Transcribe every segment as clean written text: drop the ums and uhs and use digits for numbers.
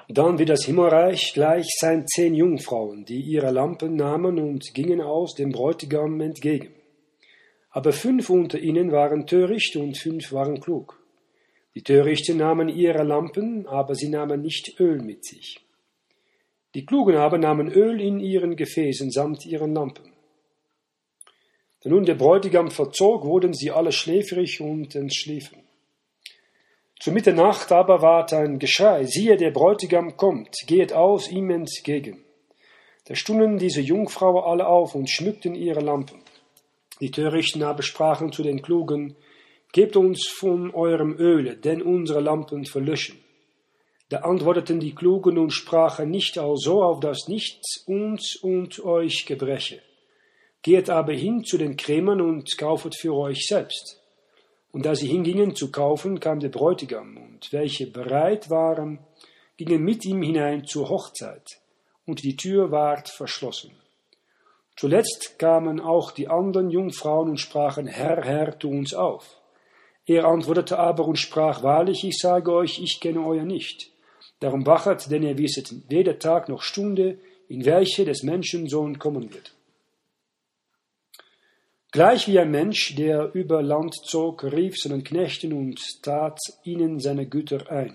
Dann wird das Himmelreich gleich sein 10 Jungfrauen, die ihre Lampen nahmen und gingen aus dem Bräutigam entgegen. Aber 5 unter ihnen waren töricht und 5 waren klug. Die Törichten nahmen ihre Lampen, aber sie nahmen nicht Öl mit sich. Die Klugen aber nahmen Öl in ihren Gefäßen samt ihren Lampen. Da nun der Bräutigam verzog, wurden sie alle schläfrig und entschliefen. Zu Mitternacht aber ward ein Geschrei, siehe, der Bräutigam kommt, gehet aus ihm entgegen. Da stunden diese Jungfrauen alle auf und schmückten ihre Lampen. Die Törichten aber sprachen zu den Klugen, gebt uns von eurem Öle, denn unsere Lampen verlöschen. Da antworteten die Klugen und sprachen nicht also, auf dass nichts uns und euch gebreche. Geht aber hin zu den Krämern und kaufet für euch selbst. Und da sie hingingen zu kaufen, kam der Bräutigam, und welche bereit waren, gingen mit ihm hinein zur Hochzeit, und die Tür ward verschlossen. Zuletzt kamen auch die anderen Jungfrauen und sprachen, Herr, Herr, tu uns auf. Er antwortete aber und sprach, wahrlich, ich sage euch, ich kenne euer nicht. Darum wachet, denn ihr wisset weder Tag noch Stunde, in welche des Menschensohn kommen wird. Gleich wie ein Mensch, der über Land zog, rief seinen Knechten und tat ihnen seine Güter ein.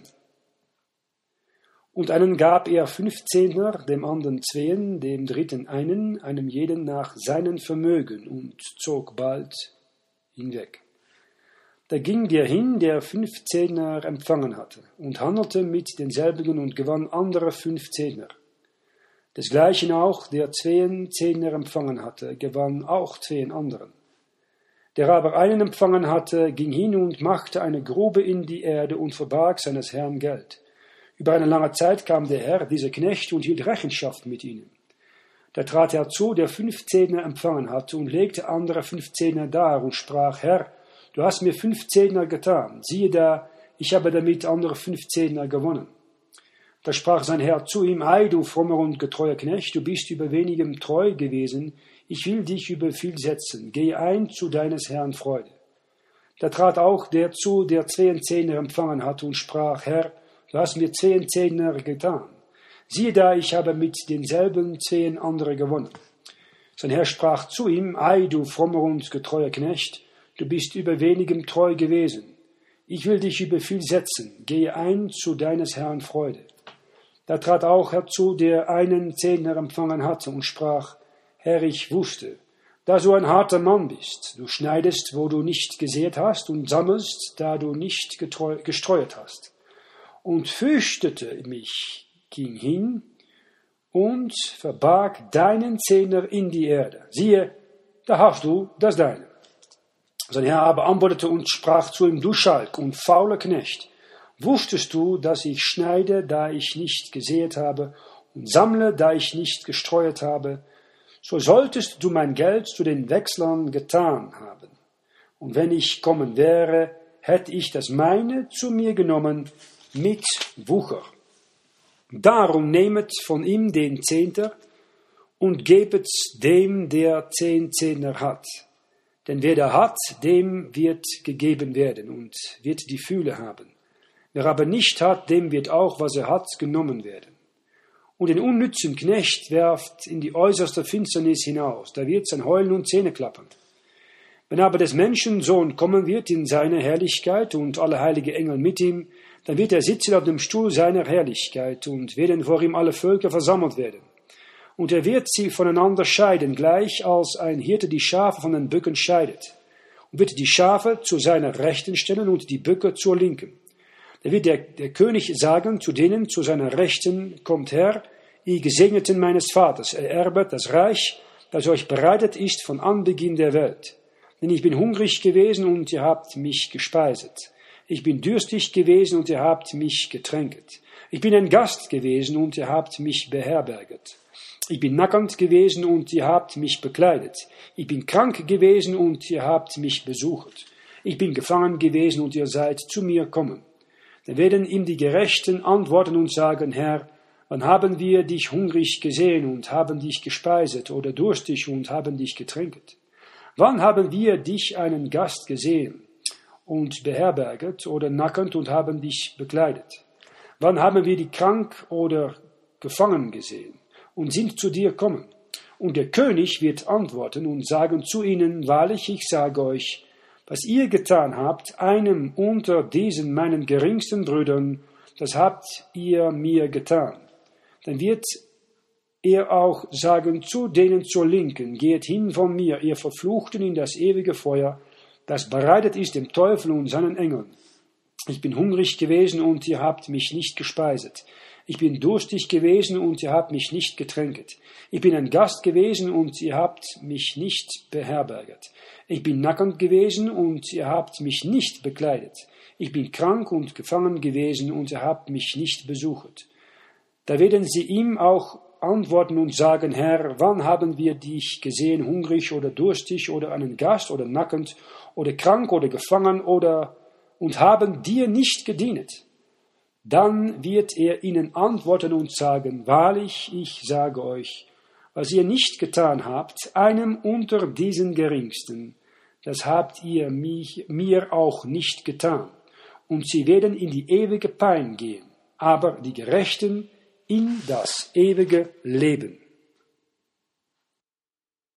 Und einen gab er 5 Zehntner, dem anderen 2, dem dritten einen, einem jeden nach seinem Vermögen, und zog bald hinweg. Da ging der hin, der 5 Zehntner empfangen hatte, und handelte mit denselbigen und gewann andere 5 Zehntner. Desgleichen auch, der 2 Zehntner empfangen hatte, gewann auch 2 anderen. Der aber einen empfangen hatte, ging hin und machte eine Grube in die Erde und verbarg seines Herrn Geld. Über eine lange Zeit kam der Herr, dieser Knecht, und hielt Rechenschaft mit ihnen. Da trat er zu, der 5 Zehntner empfangen hatte, und legte andere 5 Zehntner dar und sprach, Herr, du hast mir 5 Zehntner getan. Siehe da, ich habe damit andere 5 Zehntner gewonnen. Da sprach sein Herr zu ihm, Ei, du frommer und getreuer Knecht, du bist über wenigem treu gewesen, ich will dich über viel setzen, geh ein zu deines Herrn Freude. Da trat auch der zu, der 2 Zehntner empfangen hatte, und sprach, Herr, du hast mir 2 Zehntner getan. Siehe da, ich habe mit denselben 2 andere gewonnen. Sein Herr sprach zu ihm, Ei, du frommer und getreuer Knecht, du bist über wenigem treu gewesen, ich will dich über viel setzen, gehe ein zu deines Herrn Freude. Da trat auch herzu, der einen Zehntner empfangen hatte, und sprach, Herr, ich wusste, da du ein harter Mann bist, du schneidest, wo du nicht gesät hast, und sammelst, da du nicht gestreuet hast. Und fürchtete mich, ging hin und verbarg deinen Zehntner in die Erde. Siehe, da hast du das deine. Sein Herr aber antwortete und sprach zu ihm, du Schalk und fauler Knecht, wusstest du, dass ich schneide, da ich nicht gesät habe, und sammle, da ich nicht gestreuet habe, so solltest du mein Geld zu den Wechslern getan haben. Und wenn ich kommen wäre, hätte ich das meine zu mir genommen mit Wucher. Darum nehmet von ihm den Zehnter und gebet dem, der 10 Zehntner hat. Denn wer da hat, dem wird gegeben werden und wird die Fülle haben. Wer aber nicht hat, dem wird auch, was er hat, genommen werden. Und den unnützen Knecht werft in die äußerste Finsternis hinaus, da wird sein Heulen und Zähneklappern. Wenn aber des Menschen Sohn kommen wird in seine Herrlichkeit und alle heilige Engel mit ihm, dann wird er sitzen auf dem Stuhl seiner Herrlichkeit und werden vor ihm alle Völker versammelt werden. Und er wird sie voneinander scheiden, gleich als ein Hirte die Schafe von den Böcken scheidet. Und wird die Schafe zu seiner Rechten stellen und die Böcke zur Linken. Da wird der König sagen zu denen zu seiner Rechten, kommt her, ihr Gesegneten meines Vaters, ererbet das Reich, das euch bereitet ist von Anbeginn der Welt. Denn ich bin hungrig gewesen und ihr habt mich gespeiset. Ich bin dürstig gewesen und ihr habt mich getränket. Ich bin ein Gast gewesen und ihr habt mich beherberget. Ich bin nackend gewesen und ihr habt mich bekleidet. Ich bin krank gewesen und ihr habt mich besucht. Ich bin gefangen gewesen und ihr seid zu mir gekommen. Dann werden ihm die Gerechten antworten und sagen, Herr, wann haben wir dich hungrig gesehen und haben dich gespeiset oder durstig und haben dich getränket? Wann haben wir dich einen Gast gesehen und beherberget oder nackend und haben dich bekleidet? Wann haben wir die krank oder gefangen gesehen und sind zu dir gekommen? Und der König wird antworten und sagen zu ihnen, wahrlich, ich sage euch, was ihr getan habt, einem unter diesen meinen geringsten Brüdern, das habt ihr mir getan. Dann wird er auch sagen zu denen zur Linken, geht hin von mir, ihr Verfluchten, in das ewige Feuer, das bereitet ist dem Teufel und seinen Engeln. Ich bin hungrig gewesen und ihr habt mich nicht gespeiset. Ich bin durstig gewesen und ihr habt mich nicht getränket. Ich bin ein Gast gewesen und ihr habt mich nicht beherberget. Ich bin nackend gewesen und ihr habt mich nicht bekleidet. Ich bin krank und gefangen gewesen und ihr habt mich nicht besuchet. Da werden sie ihm auch antworten und sagen, Herr, wann haben wir dich gesehen, hungrig oder durstig oder einen Gast oder nackend oder krank oder gefangen und haben dir nicht gedient? Dann wird er ihnen antworten und sagen, wahrlich, ich sage euch, was ihr nicht getan habt, einem unter diesen Geringsten, das habt ihr mir auch nicht getan. Und sie werden in die ewige Pein gehen, aber die Gerechten in das ewige Leben.